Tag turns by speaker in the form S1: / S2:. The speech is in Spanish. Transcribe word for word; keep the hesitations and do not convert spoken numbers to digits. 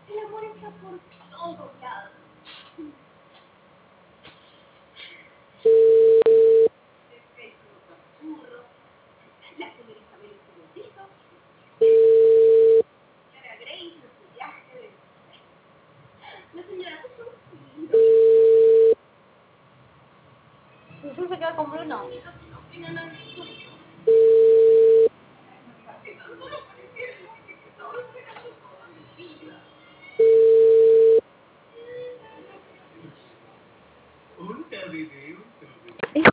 S1: El amor está por todos lados. Despecho los churros, la señora Isabel en su bolsito, la señora Grace en su viaje de... La señora Tutu y los
S2: Jesús se queda con Bruno.
S1: niños que no tienen a nadie. Para que tan solo pareciera el hombre que estaba esperando toda mi vida.
S3: Una bebé.